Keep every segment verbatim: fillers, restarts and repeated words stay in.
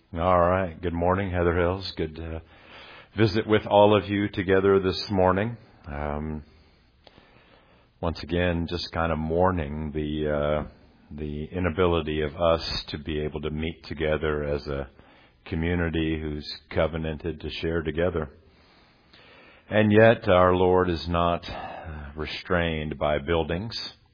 All right. Good morning, Heather Hills. Good to visit with all of you together this morning. Um, once again, just kind of mourning the uh, the inability of us to be able to meet together as a community who's covenanted to share together. And yet, our Lord is not restrained by buildings.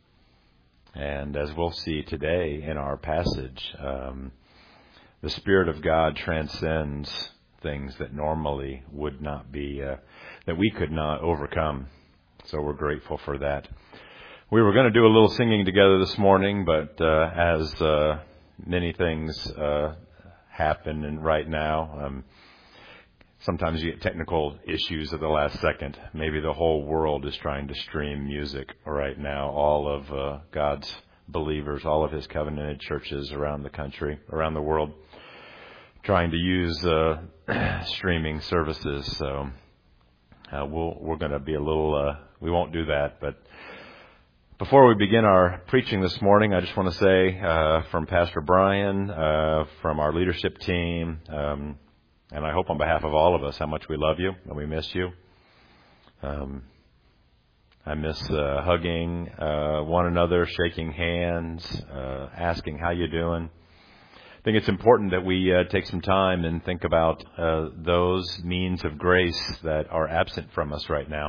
And as we'll see today in our passage, um, the Spirit of God transcends things that normally would not be, uh, that we could not overcome. So we're grateful for that. We were going to do a little singing together this morning, but uh, as uh, many things uh, happen and right now, um, sometimes you get technical issues at the last second. Maybe the whole world is trying to stream music right now. All of uh, God's believers, all of His covenanted churches around the country, around the world, trying to use uh, streaming services. So uh, we'll, we're going to be a little, uh, we won't do that. But before we begin our preaching this morning, I just want to say uh, from Pastor Brian, uh, from our leadership team, um, and I hope on behalf of all of us, how much we love you and we miss you. Um, I miss uh, hugging uh, one another, shaking hands, uh, asking how you doing. I think it's important that we uh, take some time and think about uh, those means of grace that are absent from us right now.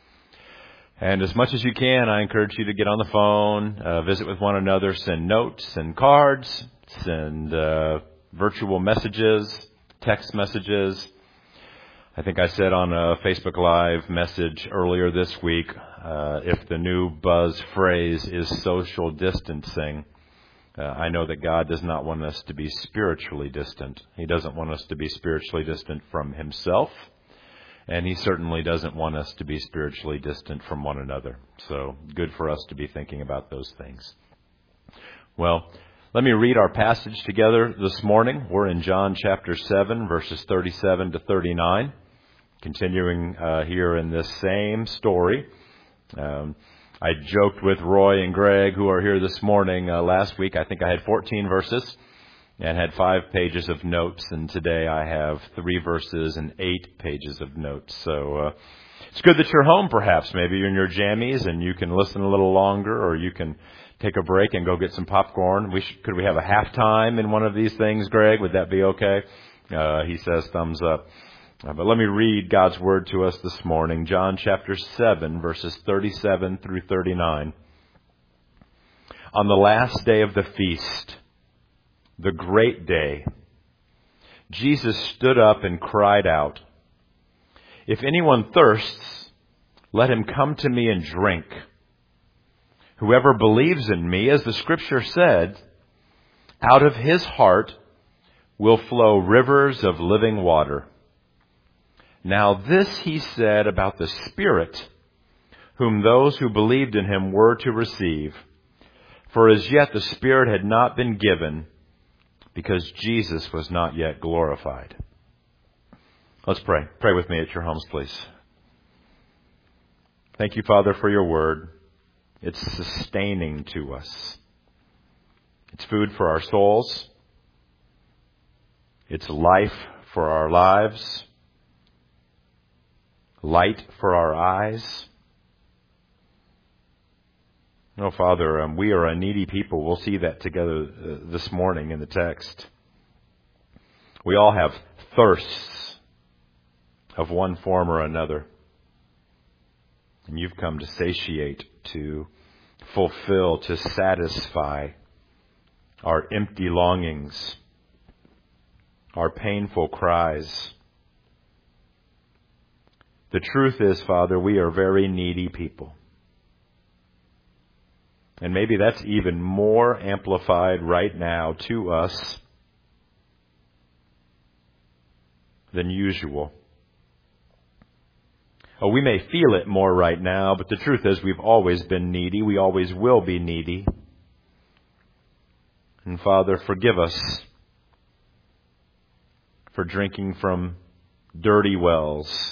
And as much as you can, I encourage you to get on the phone, uh, visit with one another, send notes, send cards, send uh, virtual messages, text messages. I think I said on a Facebook Live message earlier this week, uh, if the new buzz phrase is social distancing, Uh, I know that God does not want us to be spiritually distant. He doesn't want us to be spiritually distant from Himself, and He certainly doesn't want us to be spiritually distant from one another. So good for us to be thinking about those things. Well, let me read our passage together this morning. We're in John chapter seven, verses thirty-seven to thirty-nine, continuing uh, here in this same story. Um I joked with Roy and Greg, who are here this morning. Uh, last week, I think I had fourteen verses and had five pages of notes. And today I have three verses and eight pages of notes. So uh, it's good that you're home, perhaps. Maybe you're in your jammies and you can listen a little longer, or you can take a break and go get some popcorn. We should, could we have a halftime in one of these things, Greg? Would that be okay? Uh, he says thumbs up. Uh, but let me read God's word to us this morning. John chapter seven, verses thirty-seven through thirty-nine. On the last day of the feast, the great day, Jesus stood up and cried out, "If anyone thirsts, let him come to me and drink. Whoever believes in me, as the scripture said, out of his heart will flow rivers of living water." Now this he said about the Spirit, whom those who believed in Him were to receive. For as yet the Spirit had not been given, because Jesus was not yet glorified. Let's pray. Pray with me at your homes, please. Thank you, Father, for your word. It's sustaining to us. It's food for our souls. It's life for our lives. Light for our eyes. No, Father, um, we are a needy people. We'll see that together uh, this morning in the text. We all have thirsts of one form or another. And you've come to satiate, to fulfill, to satisfy our empty longings, our painful cries. The truth is, Father, we are very needy people. And maybe that's even more amplified right now to us than usual. Oh, we may feel it more right now, but the truth is we've always been needy. We always will be needy. And Father, forgive us for drinking from dirty wells,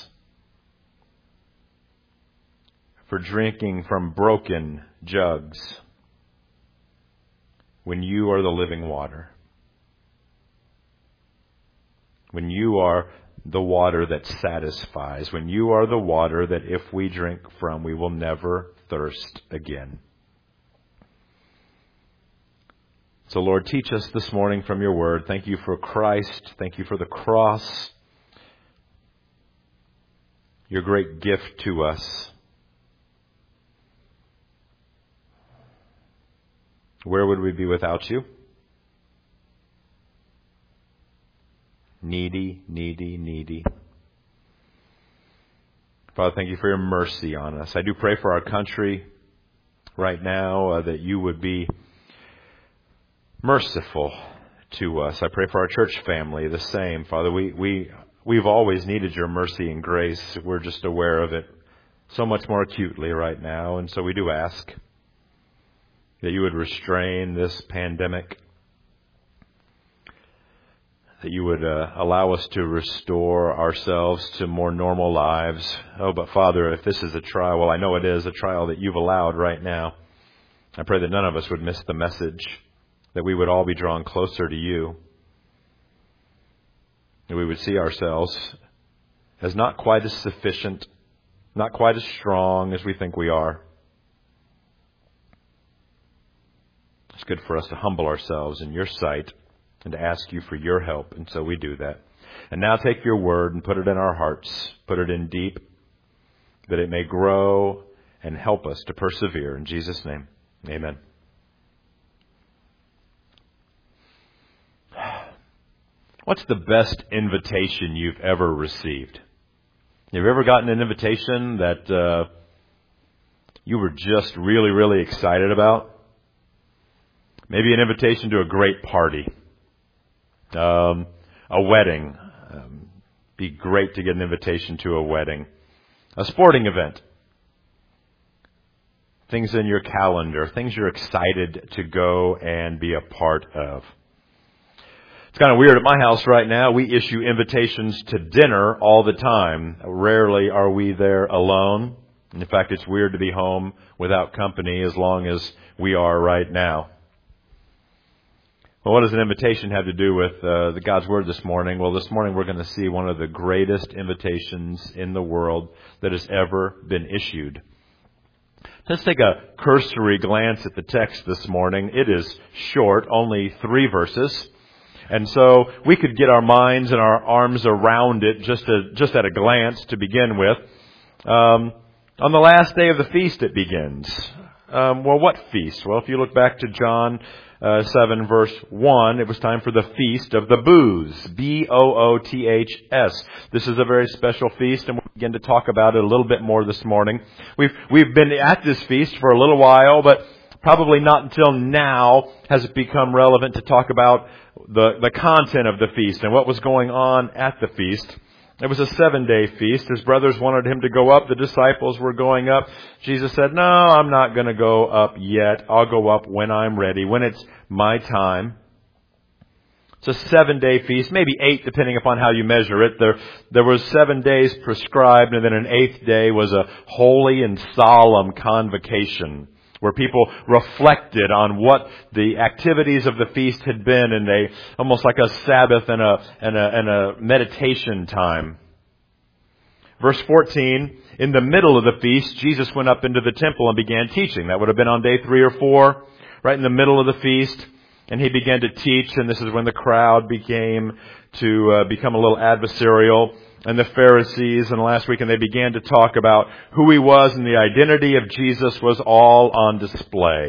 for drinking from broken jugs, when you are the living water. when you are the water that satisfies, when you are the water that if we drink from, we will never thirst again. So, Lord, teach us this morning from your word. Thank you for Christ. Thank you for the cross, your great gift to us. Where would we be without you? Needy, needy, needy. Father, thank you for your mercy on us. I do pray for our country right now uh, that you would be merciful to us. I pray for our church family the same. Father, we, we, we've always needed your mercy and grace. We're just aware of it so much more acutely right now. And so we do ask that you would restrain this pandemic, that you would uh, allow us to restore ourselves to more normal lives. Oh, but Father, if this is a trial, well, I know it is a trial that you've allowed right now. I pray that none of us would miss the message, that we would all be drawn closer to you, that we would see ourselves as not quite as sufficient, not quite as strong as we think we are. It's good for us to humble ourselves in your sight and to ask you for your help, and so we do that. And now take your word and put it in our hearts, put it in deep, that it may grow and help us to persevere. In Jesus' name, amen. What's the best invitation you've ever received? Have you ever gotten an invitation that uh, you were just really, really excited about? Maybe an invitation to a great party, um, a wedding. Um, be great to get an invitation to a wedding, a sporting event, things in your calendar, things you're excited to go and be a part of. It's kind of weird at my house right now. We issue invitations to dinner all the time. Rarely are we there alone. In fact, it's weird to be home without company as long as we are right now. Well, what does an invitation have to do with uh, the God's Word this morning? Well, this morning we're going to see one of the greatest invitations in the world that has ever been issued. Let's take a cursory glance at the text this morning. It is short, only three verses. And so we could get our minds and our arms around it just, a, just at a glance to begin with. Um, on the last day of the feast it begins. Um, well, what feast? Well, if you look back to John uh, seven, verse one, it was time for the Feast of the Booths. B O O T H S. This is a very special feast, and we'll begin to talk about it a little bit more this morning. We've, we've been at this feast for a little while, but probably not until now has it become relevant to talk about the, the content of the feast and what was going on at the feast. It was a seven-day feast. His brothers wanted him to go up. The disciples were going up. Jesus said, no, I'm not going to go up yet. I'll go up when I'm ready, when it's my time. It's a seven-day feast, maybe eight, depending upon how you measure it. There, there was seven days prescribed, and then an eighth day was a holy and solemn convocation, where people reflected on what the activities of the feast had been, and they almost like a Sabbath and a and a and a meditation time. Verse fourteen, in the middle of the feast, Jesus went up into the temple and began teaching. That would have been on day three or four, right in the middle of the feast, and he began to teach. And this is when the crowd became to uh, become a little adversarial. And the Pharisees and last week, and they began to talk about who he was, and the identity of Jesus was all on display.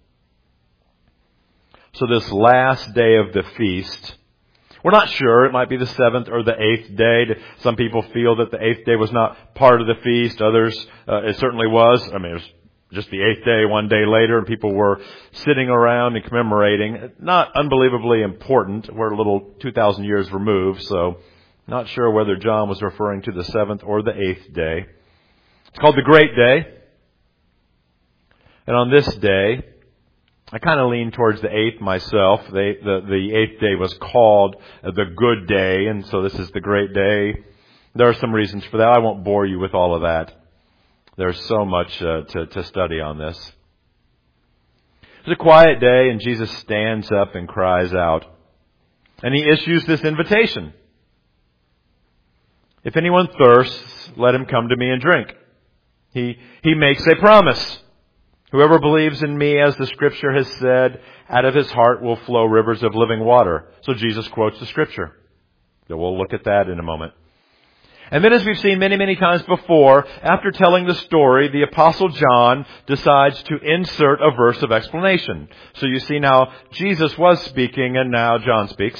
So this last day of the feast, we're not sure. It might be the seventh or the eighth day. Some people feel that the eighth day was not part of the feast. Others, uh, it certainly was. I mean, it was just the eighth day, one day later, and people were sitting around and commemorating. Not unbelievably important. We're a little two thousand years removed, so not sure whether John was referring to the seventh or the eighth day. It's called the Great Day. And on this day, I kind of lean towards the eighth myself. They, the, the eighth day was called the Good Day, and so this is the Great Day. There are some reasons for that. I won't bore you with all of that. There's so much uh, to, to study on this. It's a quiet day, and Jesus stands up and cries out. And he issues this invitation. If anyone thirsts, let him come to me and drink. He, he makes a promise. Whoever believes in me, as the Scripture has said, out of his heart will flow rivers of living water. So Jesus quotes the Scripture. So we'll look at that in a moment. And then, as we've seen many, many times before, after telling the story, the Apostle John decides to insert a verse of explanation. So you see now, Jesus was speaking and now John speaks.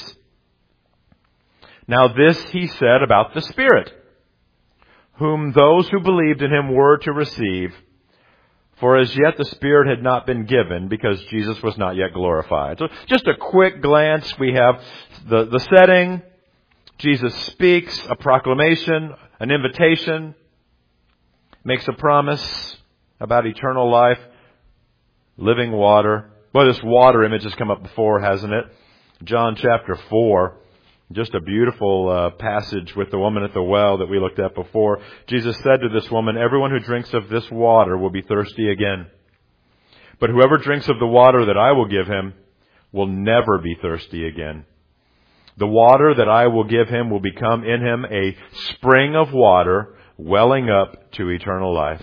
Now this he said about the Spirit, whom those who believed in him were to receive. For as yet the Spirit had not been given, because Jesus was not yet glorified. So just a quick glance, we have the, the setting. Jesus speaks, a proclamation, an invitation, makes a promise about eternal life, living water. Well, this water image has come up before, hasn't it? John chapter four. Just a beautiful uh, passage with the woman at the well that we looked at before. Jesus said to this woman, everyone who drinks of this water will be thirsty again. But whoever drinks of the water that I will give him will never be thirsty again. The water that I will give him will become in him a spring of water welling up to eternal life.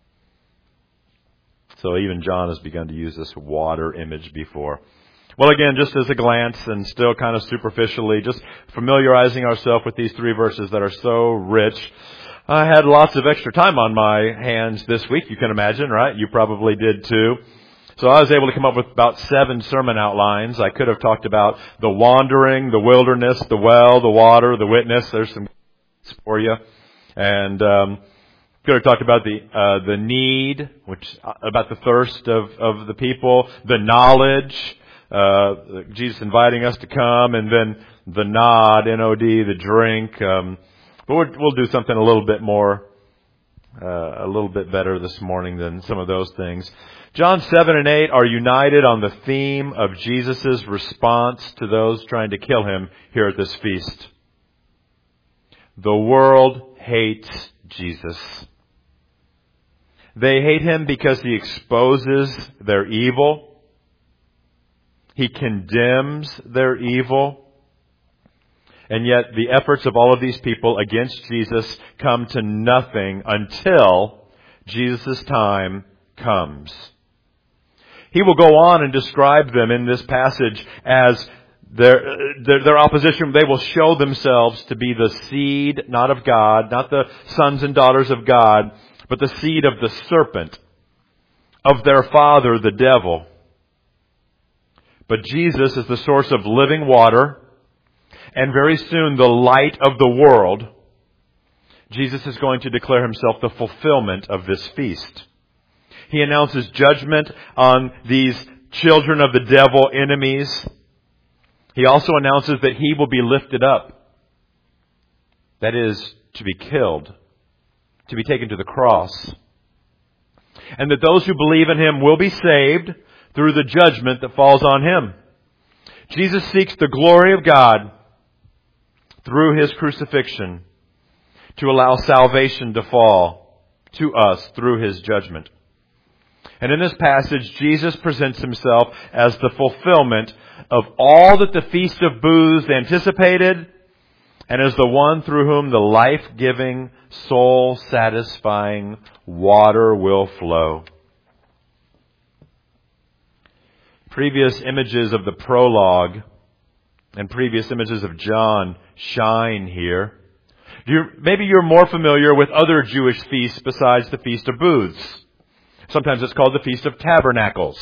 So even John has begun to use this water image before. Well, again, just as a glance and still kind of superficially, just familiarizing ourselves with these three verses that are so rich. I had lots of extra time on my hands this week, you can imagine, right? You probably did too. So I was able to come up with about seven sermon outlines. I could have talked about the wandering, the wilderness, the well, the water, the witness. There's some for you. And um could have talked about the uh the need, which about the thirst of, of the people, the knowledge, Uh, Jesus inviting us to come, and then the nod, N O D, the drink. Um, but we'll, we'll do something a little bit more, uh, a little bit better this morning than some of those things. John seven and eight are united on the theme of Jesus' response to those trying to kill him here at this feast. The world hates Jesus. They hate him because he exposes their evil. He condemns their evil. And yet the efforts of all of these people against Jesus come to nothing until Jesus' time comes. He will go on and describe them in this passage as their, their, their opposition. They will show themselves to be the seed, not of God, not the sons and daughters of God, but the seed of the serpent, of their father, the devil. But Jesus is the source of living water, and very soon the light of the world. Jesus is going to declare himself the fulfillment of this feast. He announces judgment on these children of the devil, enemies. He also announces that he will be lifted up. That is, to be killed, to be taken to the cross. And that those who believe in him will be saved through the judgment that falls on him. Jesus seeks the glory of God through his crucifixion to allow salvation to fall to us through his judgment. And in this passage, Jesus presents himself as the fulfillment of all that the Feast of Booths anticipated, and as the one through whom the life-giving, soul-satisfying water will flow. Previous images of the prologue and previous images of John shine here. You're, maybe you're more familiar with other Jewish feasts besides the Feast of Booths. Sometimes it's called the Feast of Tabernacles.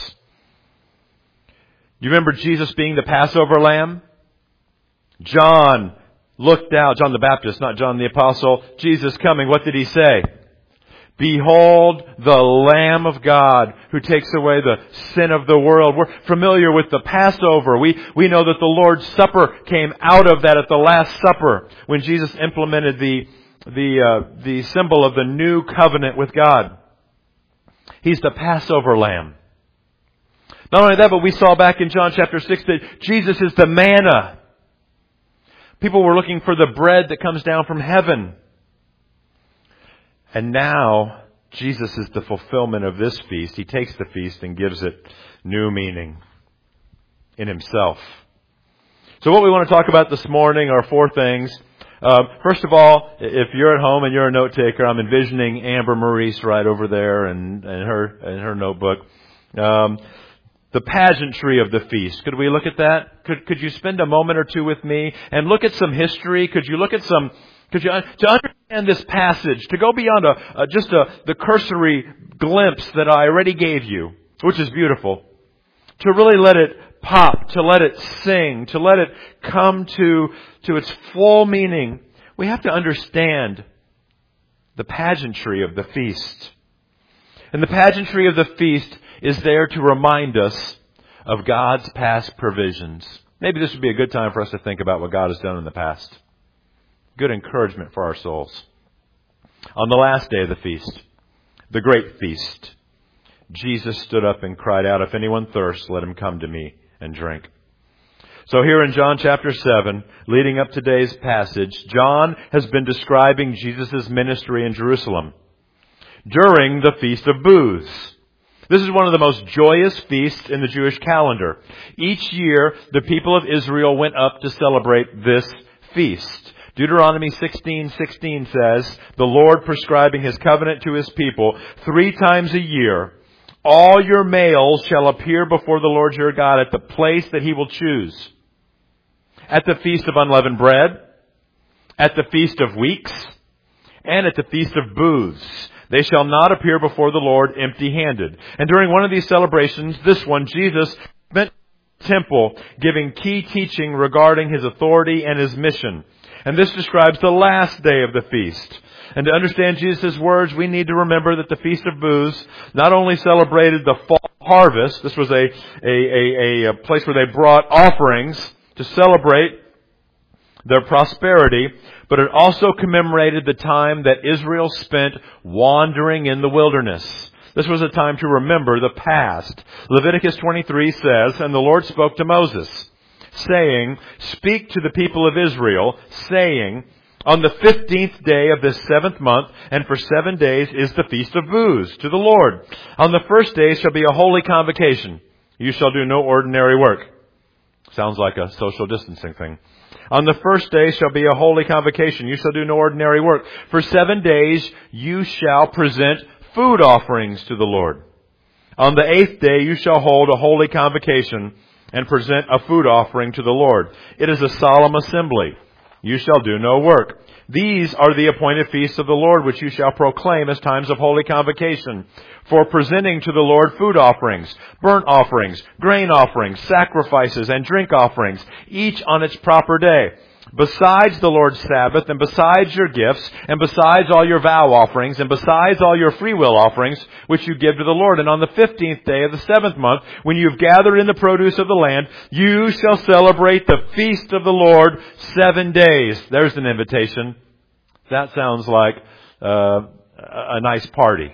You remember Jesus being the Passover lamb? John looked out, John the Baptist, not John the Apostle. Jesus coming, what did he say? Behold the Lamb of God who takes away the sin of the world. We're familiar with the Passover. We, we know that the Lord's Supper came out of that at the Last Supper when Jesus implemented the, the, uh, the symbol of the new covenant with God. He's the Passover lamb. Not only that, but we saw back in John chapter six that Jesus is the manna. People were looking for the bread that comes down from heaven. And now, Jesus is the fulfillment of this feast. He takes the feast and gives it new meaning in himself. So what we want to talk about this morning are four things. Um, first of all, if you're at home and you're a note taker, I'm envisioning Amber Maurice right over there and, and her and her notebook. Um, the pageantry of the feast. Could we look at that? Could could you spend a moment or two with me and look at some history? Could you look at some? Could you to understand this passage, to go beyond a, a just a the cursory glimpse that I already gave you, which is beautiful, to really let it pop, to let it sing, to let it come to, to its full meaning, we have to understand the pageantry of the feast. And the pageantry of the feast is there to remind us of God's past provisions. Maybe this would be a good time for us to think about what God has done in the past. Good encouragement for our souls. On the last day of the feast, the great feast, Jesus stood up and cried out, "If anyone thirsts, let him come to me and drink." So here in John chapter seven, leading up to today's passage, John has been describing Jesus' ministry in Jerusalem during the Feast of Booths. This is one of the most joyous feasts in the Jewish calendar. Each year, the people of Israel went up to celebrate this feast. Deuteronomy sixteen sixteen says, the Lord prescribing His covenant to His people, three times a year, all your males shall appear before the Lord your God at the place that He will choose. At the Feast of Unleavened Bread, at the Feast of Weeks, and at the Feast of Booths. They shall not appear before the Lord empty-handed. And during one of these celebrations, this one, Jesus went to the temple giving key teaching regarding His authority and His mission. And this describes the last day of the feast. And to understand Jesus' words, we need to remember that the Feast of Booths not only celebrated the fall harvest, this was a, a, a, a place where they brought offerings to celebrate their prosperity, but it also commemorated the time that Israel spent wandering in the wilderness. This was a time to remember the past. Leviticus twenty-three says, "And the Lord spoke to Moses, saying, Speak to the people of Israel, saying, On the fifteenth day of this seventh month, and for seven days is the Feast of Booths to the Lord. On the first day shall be a holy convocation. You shall do no ordinary work." Sounds like a social distancing thing. "On the first day shall be a holy convocation. You shall do no ordinary work. For seven days you shall present food offerings to the Lord. On the eighth day you shall hold a holy convocation and present a food offering to the Lord. It is a solemn assembly. You shall do no work. These are the appointed feasts of the Lord, which you shall proclaim as times of holy convocation, for presenting to the Lord food offerings, burnt offerings, grain offerings, sacrifices, and drink offerings, each on its proper day. Besides the Lord's Sabbath, and besides your gifts, and besides all your vow offerings, and besides all your freewill offerings, which you give to the Lord. And on the fifteenth day of the seventh month, when you have gathered in the produce of the land, you shall celebrate the feast of the Lord seven days. There's an invitation. That sounds like uh, a nice party.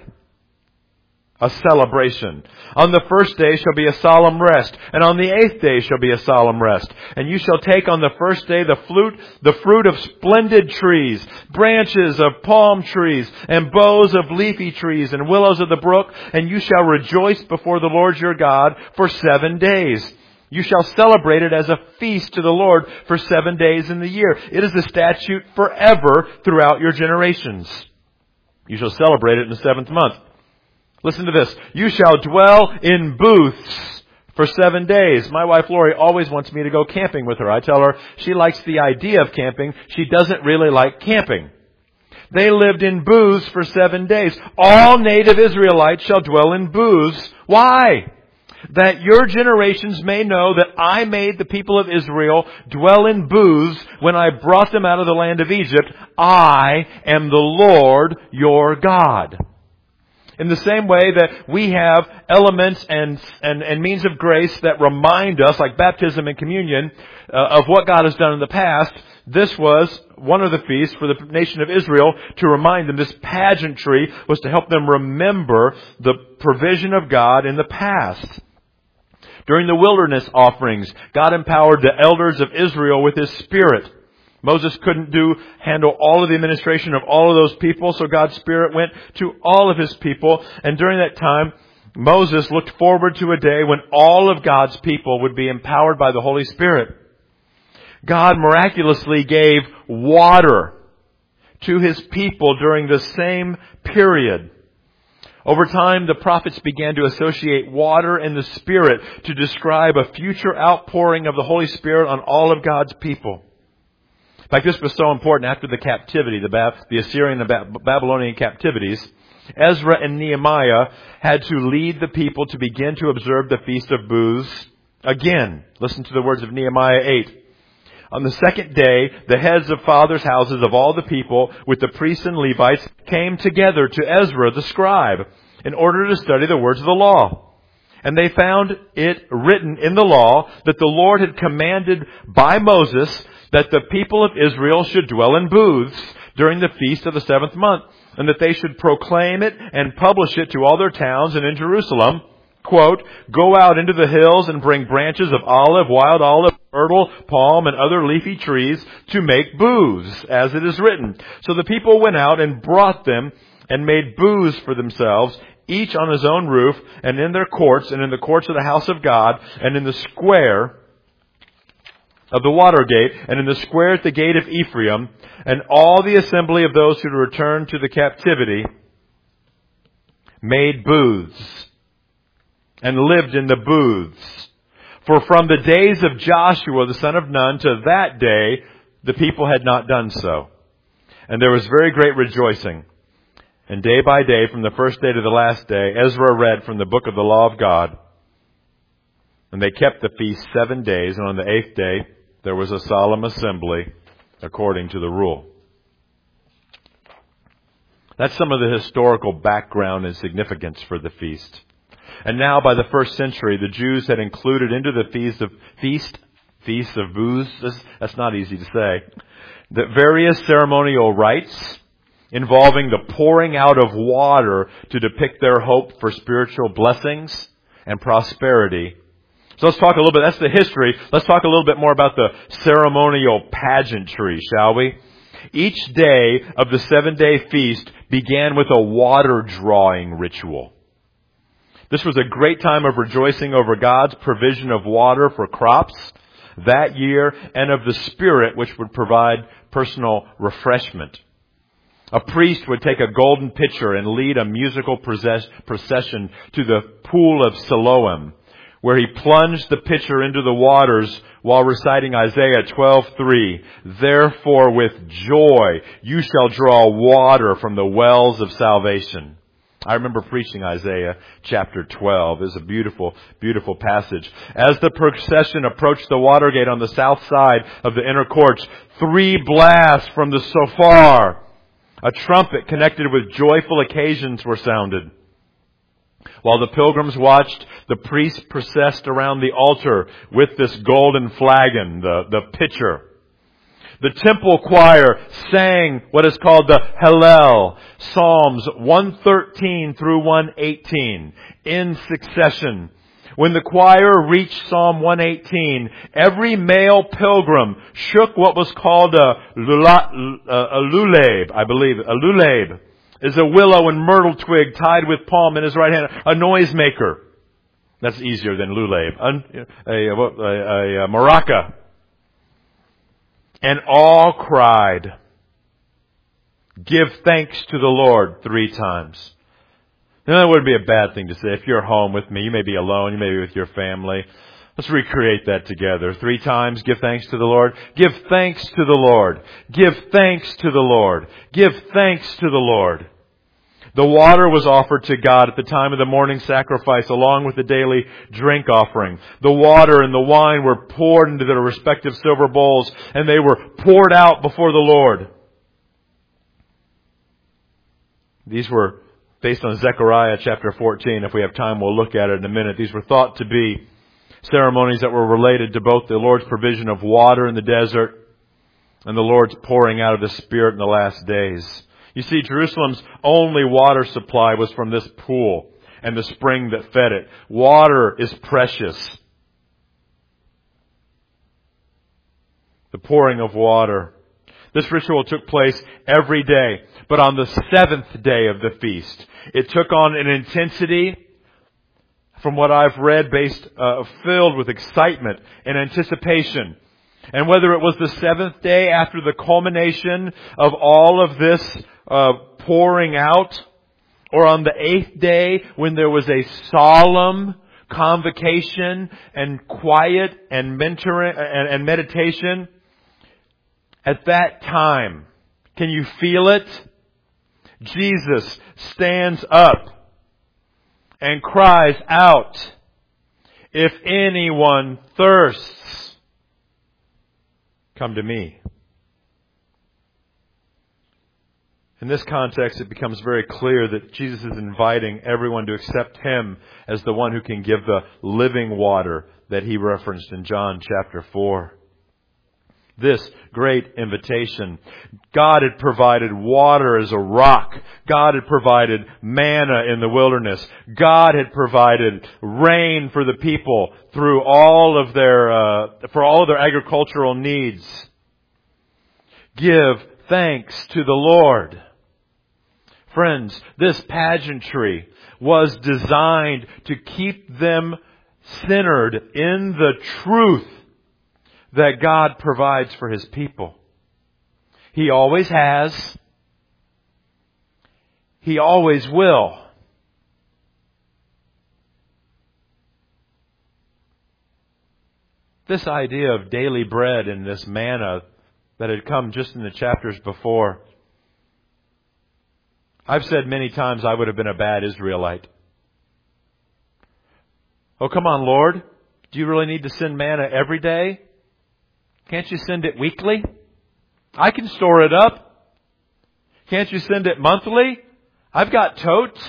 A celebration. On the first day shall be a solemn rest, and on the eighth day shall be a solemn rest. And you shall take on the first day the fruit, the fruit of splendid trees, branches of palm trees, and boughs of leafy trees, and willows of the brook, and you shall rejoice before the Lord your God for seven days. You shall celebrate it as a feast to the Lord for seven days in the year. It is a statute forever throughout your generations. You shall celebrate it in the seventh month. Listen to this. You shall dwell in booths for seven days. My wife Lori always wants me to go camping with her. I tell her she likes the idea of camping. She doesn't really like camping. They lived in booths for seven days. All native Israelites shall dwell in booths. Why? That your generations may know that I made the people of Israel dwell in booths when I brought them out of the land of Egypt. I am the Lord your God. In the same way that we have elements and, and, and means of grace that remind us, like baptism and communion, uh, of what God has done in the past, this was one of the feasts for the nation of Israel to remind them. This pageantry was to help them remember the provision of God in the past. During the wilderness offerings, God empowered the elders of Israel with His Spirit. Moses couldn't do, handle all of the administration of all of those people, so God's Spirit went to all of His people. And during that time, Moses looked forward to a day when all of God's people would be empowered by the Holy Spirit. God miraculously gave water to His people during the same period. Over time, the prophets began to associate water and the Spirit to describe a future outpouring of the Holy Spirit on all of God's people. In fact, this was so important after the captivity, the, Bab- the Assyrian and Bab- Babylonian captivities. Ezra and Nehemiah had to lead the people to begin to observe the Feast of Booths again. Listen to the words of Nehemiah eight. On the second day, the heads of fathers' houses of all the people, with the priests and Levites, came together to Ezra the scribe in order to study the words of the law. And they found it written in the law that the Lord had commanded by Moses that the people of Israel should dwell in booths during the feast of the seventh month, and that they should proclaim it and publish it to all their towns and in Jerusalem. Quote, go out into the hills and bring branches of olive, wild olive, myrtle, palm, and other leafy trees to make booths, as it is written. So the people went out and brought them and made booths for themselves, each on his own roof, and in their courts, and in the courts of the house of God, and in the square of the water gate, and in the square at the gate of Ephraim, and all the assembly of those who had returned to the captivity made booths and lived in the booths. For from the days of Joshua the son of Nun to that day, the people had not done so. And there was very great rejoicing. And day by day, from the first day to the last day, Ezra read from the book of the law of God. And they kept the feast seven days, and on the eighth day there was a solemn assembly according to the rule. That's some of the historical background and significance for the feast. And now, by the first century, the Jews had included into the feast of feast, feast of booths. That's not easy to say. The various ceremonial rites involving the pouring out of water to depict their hope for spiritual blessings and prosperity. So let's talk a little bit. That's the history. Let's talk a little bit more about the ceremonial pageantry, shall we? Each day of the seven-day feast began with a water drawing ritual. This was a great time of rejoicing over God's provision of water for crops that year and of the Spirit which would provide personal refreshment. A priest would take a golden pitcher and lead a musical procession to the pool of Siloam, where he plunged the pitcher into the waters while reciting Isaiah twelve three. Therefore with joy you shall draw water from the wells of salvation. I remember preaching Isaiah chapter twelve. It's a beautiful, beautiful passage. As the procession approached the water gate on the south side of the inner courts, three blasts from the shofar, a trumpet connected with joyful occasions, were sounded. While the pilgrims watched, the priest processed around the altar with this golden flagon, the, the pitcher. The temple choir sang what is called the Hallel, Psalms one thirteen through one eighteen, in succession. When the choir reached Psalm one eighteen, every male pilgrim shook what was called a, lula, a lulabe, I believe. A lulabe is a willow and myrtle twig tied with palm in his right hand, a noisemaker. That's easier than lulabe. A, a, a, a, a maraca. And all cried, give thanks to the Lord three times. Now, that wouldn't be a bad thing to say. If you're home with me, you may be alone, you may be with your family. Let's recreate that together. Three times, give thanks to the Lord. Give thanks to the Lord. Give thanks to the Lord. Give thanks to the Lord. The water was offered to God at the time of the morning sacrifice along with the daily drink offering. The water and the wine were poured into their respective silver bowls, and they were poured out before the Lord. These were based on Zechariah chapter fourteen. If we have time, we'll look at it in a minute. These were thought to be ceremonies that were related to both the Lord's provision of water in the desert and the Lord's pouring out of the Spirit in the last days. You see, Jerusalem's only water supply was from this pool and the spring that fed it. Water is precious. The pouring of water. This ritual took place every day, but on the seventh day of the feast, it took on an intensity, from what I've read, based uh, filled with excitement and anticipation. And whether it was the seventh day after the culmination of all of this uh, pouring out, or on the eighth day when there was a solemn convocation and quiet and mentoring and, and meditation, at that time, can you feel it? Jesus stands up and cries out, "If anyone thirsts, come to me." In this context, it becomes very clear that Jesus is inviting everyone to accept Him as the one who can give the living water that He referenced in John chapter four. This great invitation. God had provided water as a rock. God had provided manna in the wilderness. God had provided rain for the people through all of their, uh, for all of their agricultural needs. Give thanks to the Lord. Friends, this pageantry was designed to keep them centered in the truth that God provides for His people. He always has. He always will. This idea of daily bread and this manna that had come just in the chapters before, I've said many times I would have been a bad Israelite. Oh, come on, Lord. Do you really need to send manna every day? Can't you send it weekly? I can store it up. Can't you send it monthly? I've got totes.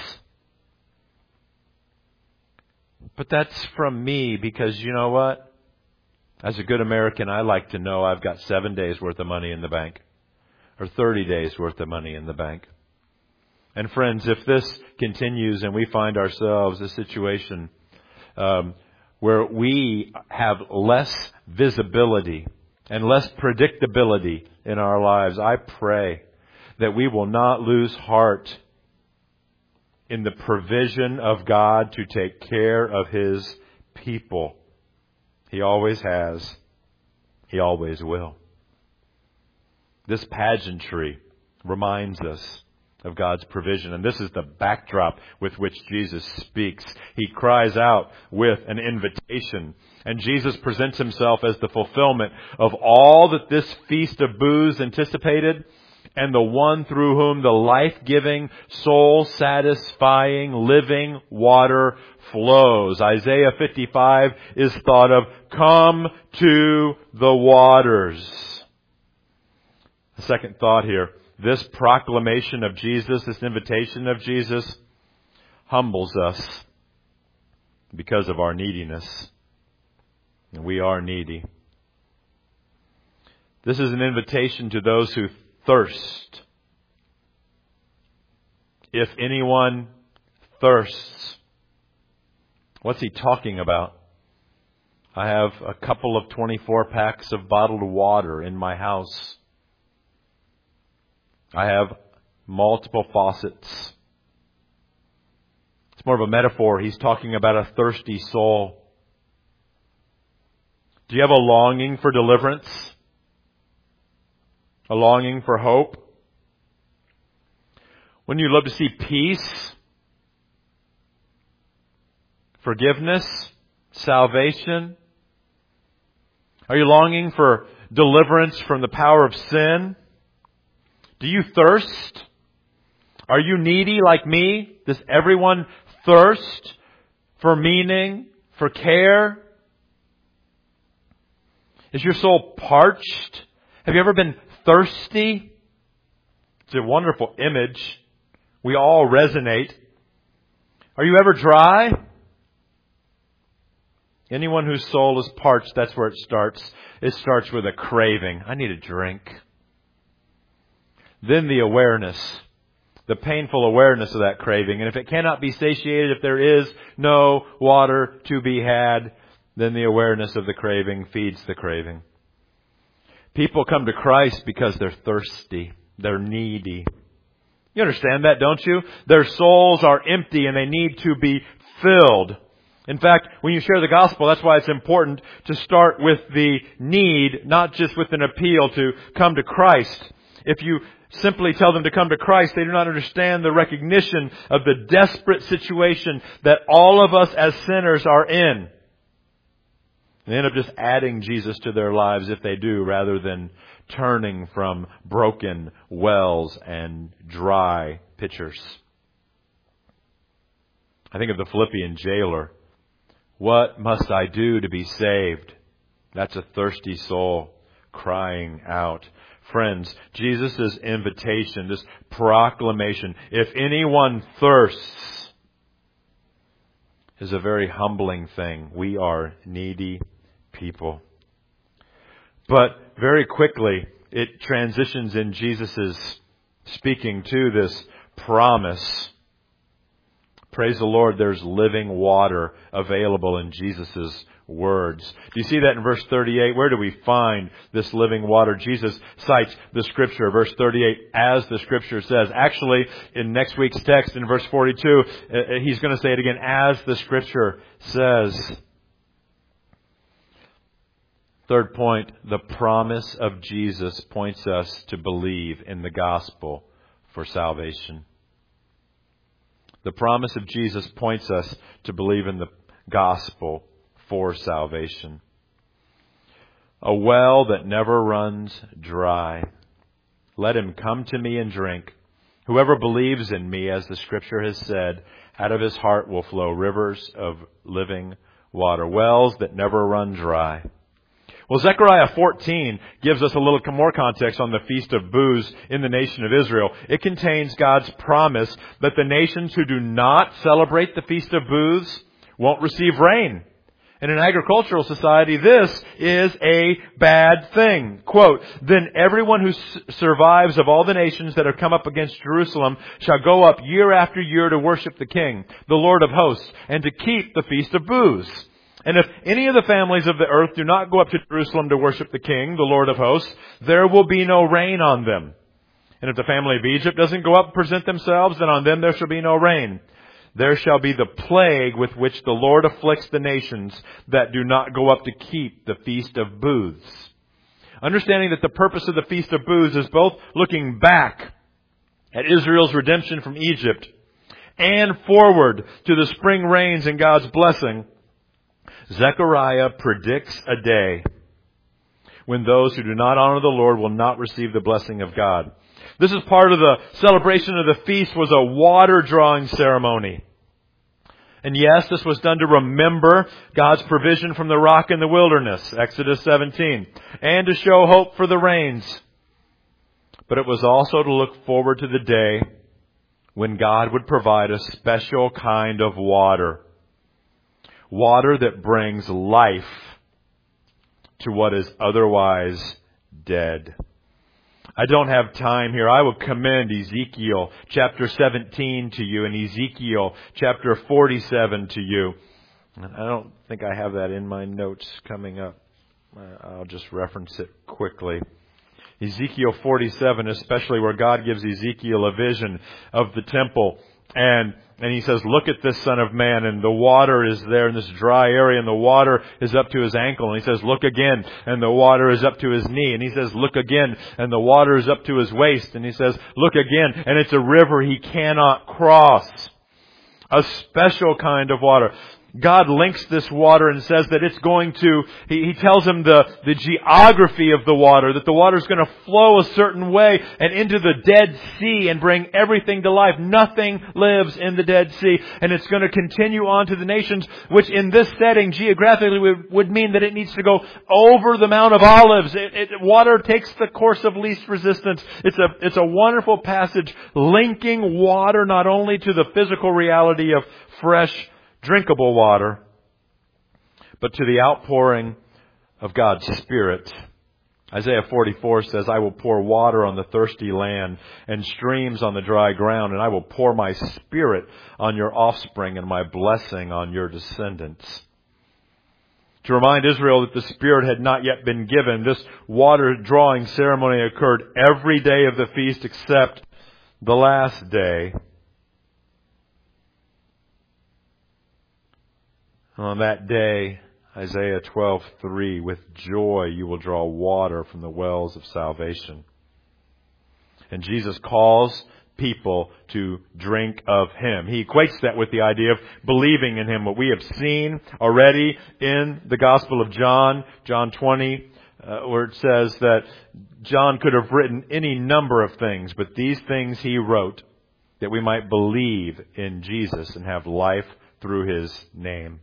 But that's from me because you know what? As a good American, I like to know I've got seven days worth of money in the bank. Or thirty days worth of money in the bank. And friends, if this continues and we find ourselves in a situation um, where we have less visibility and less predictability in our lives, I pray that we will not lose heart in the provision of God to take care of His people. He always has. He always will. This pageantry reminds us of God's provision. And this is the backdrop with which Jesus speaks. He cries out with an invitation. And Jesus presents Himself as the fulfillment of all that this feast of booths anticipated, and the one through whom the life-giving, soul-satisfying, living water flows. Isaiah fifty-five is thought of, "Come to the waters." The second thought here. This proclamation of Jesus, this invitation of Jesus, humbles us because of our neediness. And we are needy. This is an invitation to those who thirst. If anyone thirsts. What's He talking about? I have a couple of twenty-four packs of bottled water in my house. I have multiple faucets. It's more of a metaphor. He's talking about a thirsty soul. Do you have a longing for deliverance? A longing for hope? Wouldn't you love to see peace? Forgiveness? Salvation? Are you longing for deliverance from the power of sin? Do you thirst? Are you needy like me? Does everyone thirst for meaning, for care? Is your soul parched? Have you ever been thirsty? It's a wonderful image. We all resonate. Are you ever dry? Anyone whose soul is parched, that's where it starts. It starts with a craving. I need a drink. Then the awareness, the painful awareness of that craving. And if it cannot be satiated, if there is no water to be had, then the awareness of the craving feeds the craving. People come to Christ because they're thirsty. They're needy. You understand that, don't you? Their souls are empty and they need to be filled. In fact, when you share the gospel, that's why it's important to start with the need, not just with an appeal to come to Christ. If you simply tell them to come to Christ, they do not understand the recognition of the desperate situation that all of us as sinners are in. They end up just adding Jesus to their lives if they do, rather than turning from broken wells and dry pitchers. I think of the Philippian jailer. What must I do to be saved? That's a thirsty soul crying out. Friends, Jesus' invitation, this proclamation, if anyone thirsts, is a very humbling thing. We are needy people. But very quickly, it transitions in Jesus' speaking to this promise. Praise the Lord, there's living water available in Jesus' words. Do you see that in verse thirty-eight? Where do we find this living water? Jesus cites the Scripture, verse thirty-eight, as the Scripture says. Actually, in next week's text, in verse forty-two, he's going to say it again, as the Scripture says. Third point, the promise of Jesus points us to believe in the gospel for salvation. The promise of Jesus points us to believe in the gospel for salvation. A well that never runs dry. Let him come to me and drink. Whoever believes in me, as the Scripture has said, out of his heart will flow rivers of living water. Wells that never run dry. Well, Zechariah fourteen gives us a little more context on the Feast of Booths in the nation of Israel. It contains God's promise that the nations who do not celebrate the Feast of Booths won't receive rain. In an agricultural society, this is a bad thing. Quote, then everyone who s- survives of all the nations that have come up against Jerusalem shall go up year after year to worship the King, the Lord of hosts, and to keep the Feast of Booths. And if any of the families of the earth do not go up to Jerusalem to worship the King, the Lord of hosts, there will be no rain on them. And if the family of Egypt doesn't go up and present themselves, then on them there shall be no rain. There shall be the plague with which the Lord afflicts the nations that do not go up to keep the Feast of Booths. Understanding that the purpose of the Feast of Booths is both looking back at Israel's redemption from Egypt and forward to the spring rains and God's blessing, Zechariah predicts a day when those who do not honor the Lord will not receive the blessing of God. This is part of the celebration of the feast was a water drawing ceremony. And yes, this was done to remember God's provision from the rock in the wilderness, Exodus seventeen, and to show hope for the rains. But it was also to look forward to the day when God would provide a special kind of water. Water that brings life to what is otherwise dead. I don't have time here. I will commend Ezekiel chapter seventeen to you and Ezekiel chapter forty-seven to you. I don't think I have that in my notes coming up. I'll just reference it quickly. Ezekiel forty-seven, especially where God gives Ezekiel a vision of the temple. And and he says, look at this, son of man, and the water is there in this dry area, and the water is up to his ankle. And he says, look again, and the water is up to his knee. And he says, look again, and the water is up to his waist. And he says, look again, and it's a river he cannot cross. A special kind of water. God links this water and says that it's going to, he, he tells him the, the geography of the water, that the water is going to flow a certain way and into the Dead Sea and bring everything to life. Nothing lives in the Dead Sea. And it's going to continue on to the nations, which in this setting geographically would, would mean that it needs to go over the Mount of Olives. It, it, water takes the course of least resistance. It's a, it's a wonderful passage linking water not only to the physical reality of fresh drinkable water, but to the outpouring of God's Spirit. Isaiah forty-four says, I will pour water on the thirsty land and streams on the dry ground, and I will pour my Spirit on your offspring and my blessing on your descendants. To remind Israel that the Spirit had not yet been given, this water drawing ceremony occurred every day of the feast except the last day. On that day, Isaiah twelve three, with joy you will draw water from the wells of salvation. And Jesus calls people to drink of Him. He equates that with the idea of believing in Him. What we have seen already in the Gospel of John, John twenty, uh, where it says that John could have written any number of things, but these things he wrote that we might believe in Jesus and have life through His name.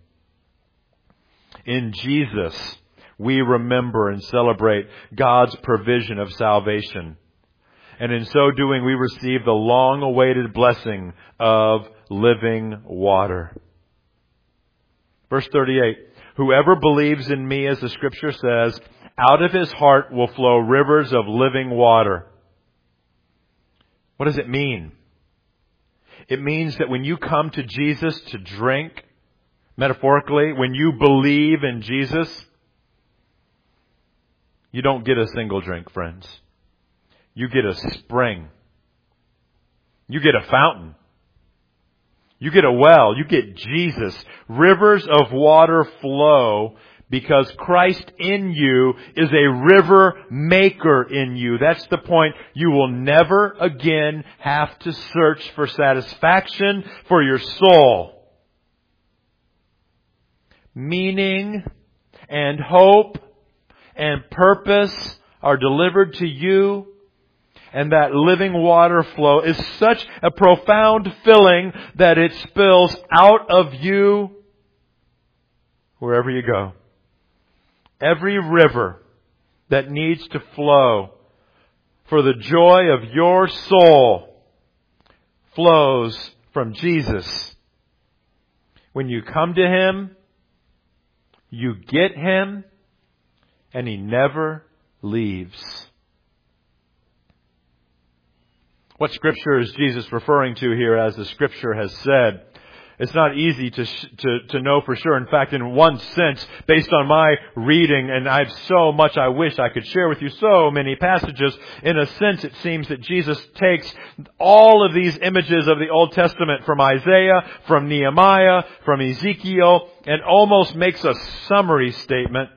In Jesus, we remember and celebrate God's provision of salvation. And in so doing, we receive the long-awaited blessing of living water. Verse thirty-eight, whoever believes in me, as the Scripture says, out of his heart will flow rivers of living water. What does it mean? It means that when you come to Jesus to drink, metaphorically, when you believe in Jesus, you don't get a single drink, friends. You get a spring. You get a fountain. You get a well. You get Jesus. Rivers of water flow because Christ in you is a river maker in you. That's the point. You will never again have to search for satisfaction for your soul. Meaning and hope and purpose are delivered to you. And that living water flow is such a profound filling that it spills out of you wherever you go. Every river that needs to flow for the joy of your soul flows from Jesus. When you come to Him, you get Him, and He never leaves. What Scripture is Jesus referring to here, as the Scripture has said? It's not easy to, sh- to to know for sure. In fact, in one sense, based on my reading, and I have so much I wish I could share with you, so many passages, in a sense it seems that Jesus takes all of these images of the Old Testament from Isaiah, from Nehemiah, from Ezekiel, and almost makes a summary statement.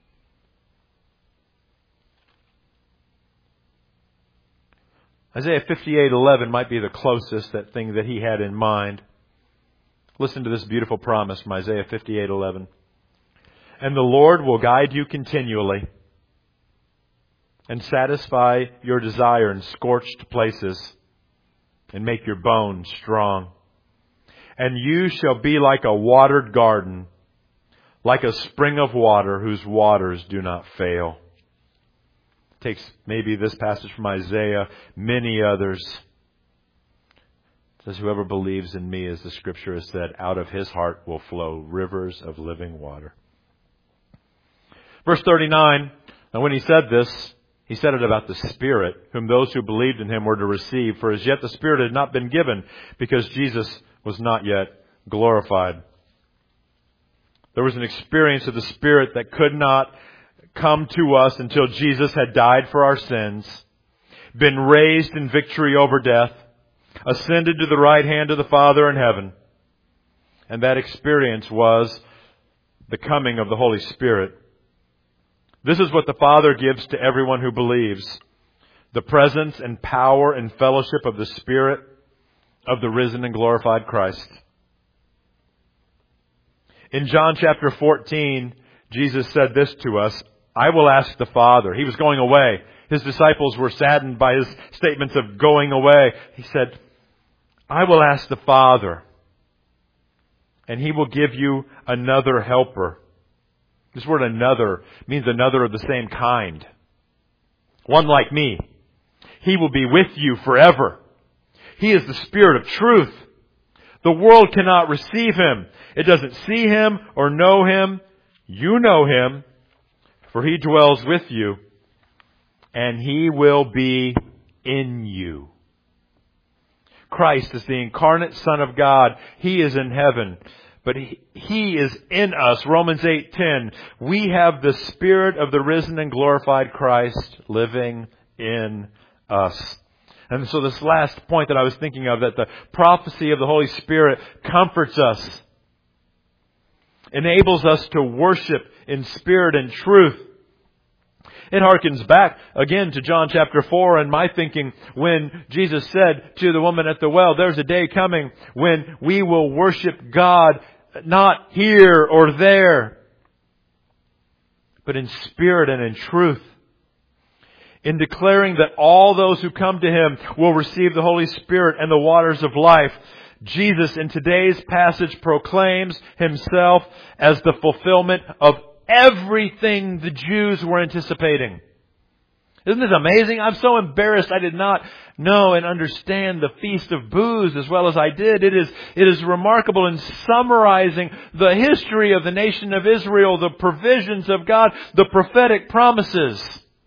Isaiah fifty-eight eleven might be the closest, that thing that he had in mind. Listen to this beautiful promise from Isaiah fifty-eight eleven. And the Lord will guide you continually and satisfy your desire in scorched places and make your bones strong. And you shall be like a watered garden, like a spring of water whose waters do not fail. Takes maybe this passage from Isaiah, many others. It says, whoever believes in me, as the Scripture has said, out of his heart will flow rivers of living water. Verse thirty-nine, now when he said this, he said it about the Spirit, whom those who believed in him were to receive. For as yet the Spirit had not been given, because Jesus was not yet glorified. There was an experience of the Spirit that could not come to us until Jesus had died for our sins, been raised in victory over death, ascended to the right hand of the Father in heaven. And that experience was the coming of the Holy Spirit. This is what the Father gives to everyone who believes: the presence and power and fellowship of the Spirit of the risen and glorified Christ. In John chapter fourteen, Jesus said this to us: I will ask the Father. He was going away. His disciples were saddened by his statements of going away. He said, I will ask the Father, and He will give you another helper. This word another means another of the same kind. One like me. He will be with you forever. He is the Spirit of truth. The world cannot receive Him. It doesn't see Him or know Him. You know Him, for He dwells with you, and He will be in you. Christ is the incarnate Son of God. He is in heaven, but He, he is in us. Romans eight ten. We have the Spirit of the risen and glorified Christ living in us. And so this last point that I was thinking of, that the prophecy of the Holy Spirit comforts us. enables us to worship in spirit and truth. It harkens back again to John chapter four and my thinking when Jesus said to the woman at the well, there's a day coming when we will worship God not here or there, but in spirit and in truth. In declaring that all those who come to Him will receive the Holy Spirit and the waters of life, Jesus in today's passage proclaims Himself as the fulfillment of everything the Jews were anticipating. Isn't this amazing? I'm so embarrassed I did not know and understand the Feast of Booths as well as I did. It is, it is remarkable in summarizing the history of the nation of Israel, the provisions of God, the prophetic promises.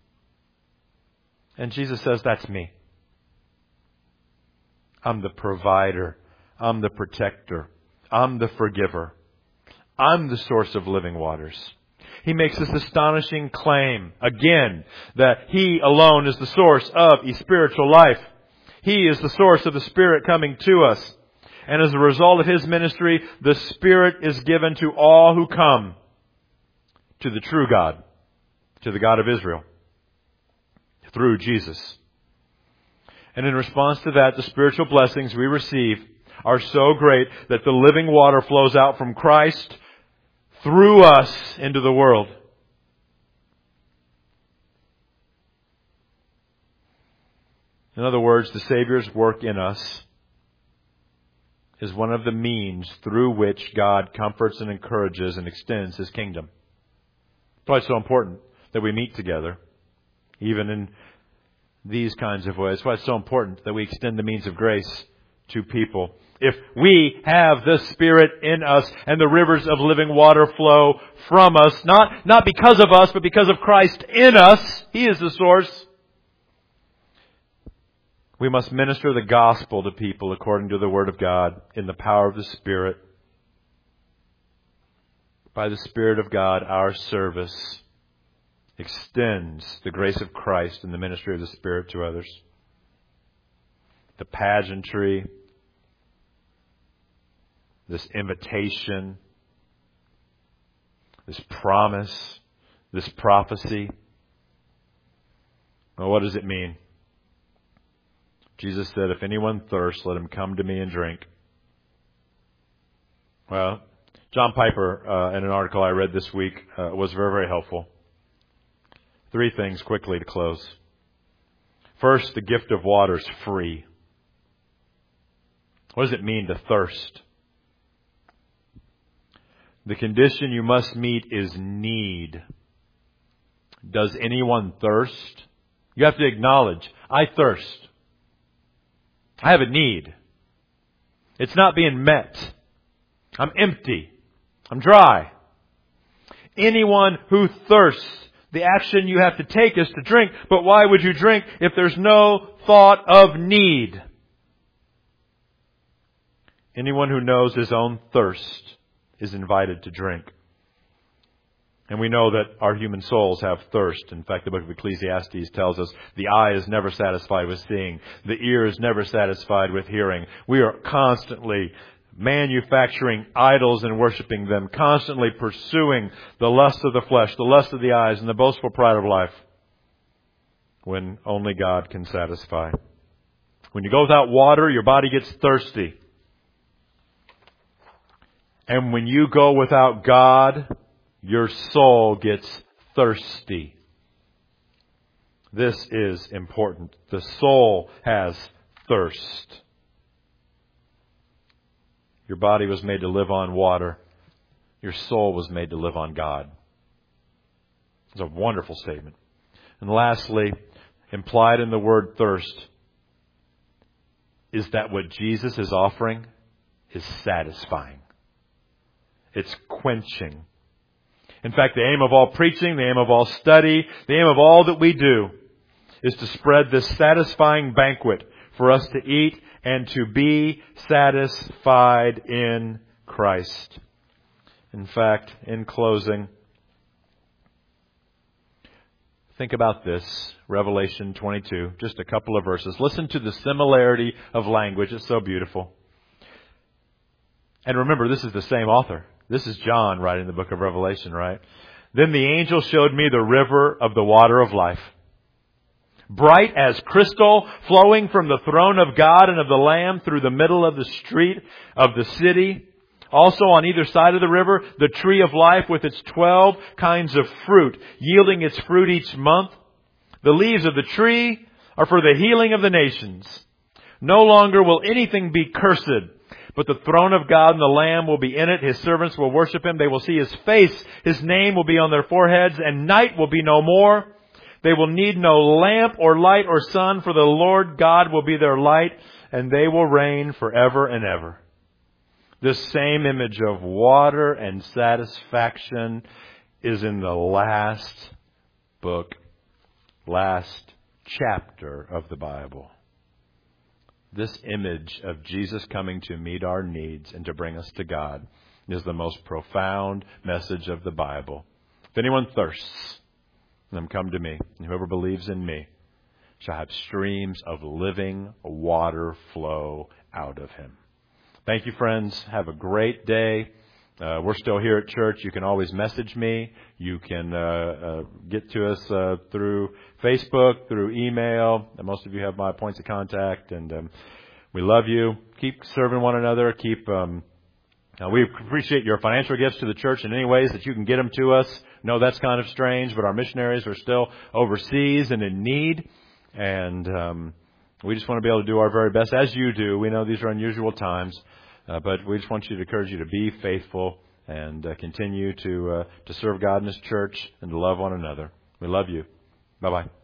And Jesus says, that's me. I'm the provider. I'm the protector. I'm the forgiver. I'm the source of living waters. He makes this astonishing claim, again, that He alone is the source of a spiritual life. He is the source of the Spirit coming to us. And as a result of His ministry, the Spirit is given to all who come to the true God, to the God of Israel, through Jesus. And in response to that, the spiritual blessings we receive are so great that the living water flows out from Christ through us into the world. In other words, the Savior's work in us is one of the means through which God comforts and encourages and extends His kingdom. That's why it's so important that we meet together, even in these kinds of ways. That's why it's so important that we extend the means of grace to people. If we have the Spirit in us and the rivers of living water flow from us, not, not because of us, but because of Christ in us, He is the source, we must minister the gospel to people according to the Word of God in the power of the Spirit. By the Spirit of God, our service extends the grace of Christ and the ministry of the Spirit to others. The pageantry, this invitation, this promise, this prophecy. Well, what does it mean? Jesus said, if anyone thirsts, let him come to me and drink. Well, John Piper, uh, in an article I read this week, uh, was very, very helpful. Three things quickly to close. First, the gift of water is free. What does it mean to thirst? The condition you must meet is need. Does anyone thirst? You have to acknowledge, I thirst. I have a need. It's not being met. I'm empty. I'm dry. Anyone who thirsts, the action you have to take is to drink. But why would you drink if there's no thought of need? Anyone who knows his own thirst is invited to drink. And we know that our human souls have thirst. In fact, the book of Ecclesiastes tells us the eye is never satisfied with seeing. The ear is never satisfied with hearing. We are constantly manufacturing idols and worshiping them, constantly pursuing the lust of the flesh, the lust of the eyes, and the boastful pride of life, when only God can satisfy. When you go without water, your body gets thirsty. And when you go without God, your soul gets thirsty. This is important. The soul has thirst. Your body was made to live on water. Your soul was made to live on God. It's a wonderful statement. And lastly, implied in the word thirst is that what Jesus is offering is satisfying. It's quenching. In fact, the aim of all preaching, the aim of all study, the aim of all that we do is to spread this satisfying banquet for us to eat and to be satisfied in Christ. In fact, in closing, think about this. Revelation twenty-two, just a couple of verses. Listen to the similarity of language. It's so beautiful. And remember, this is the same author. This is John writing the book of Revelation, right? Then the angel showed me the river of the water of life, bright as crystal, flowing from the throne of God and of the Lamb through the middle of the street of the city. Also on either side of the river, the tree of life with its twelve kinds of fruit, yielding its fruit each month. The leaves of the tree are for the healing of the nations. No longer will anything be cursed, but the throne of God and the Lamb will be in it. His servants will worship Him. They will see His face. His name will be on their foreheads, and night will be no more. They will need no lamp or light or sun, for the Lord God will be their light, and they will reign forever and ever. This same image of water and satisfaction is in the last book, last chapter of the Bible. This image of Jesus coming to meet our needs and to bring us to God is the most profound message of the Bible. If anyone thirsts, let him come to me, and whoever believes in me shall have streams of living water flow out of him. Thank you, friends. Have a great day. Uh, we're still here at church. You can always message me. You can uh, uh, get to us uh, through Facebook, through email. And most of you have my points of contact. And um, we love you. Keep serving one another. Keep. Um, uh, we appreciate your financial gifts to the church in any ways that you can get them to us. No, that's kind of strange, but our missionaries are still overseas and in need. And um, we just want to be able to do our very best, as you do. We know these are unusual times. Uh, but we just want you to encourage you to be faithful and uh, continue to uh, to serve God in His church and to love one another. We love you. Bye-bye.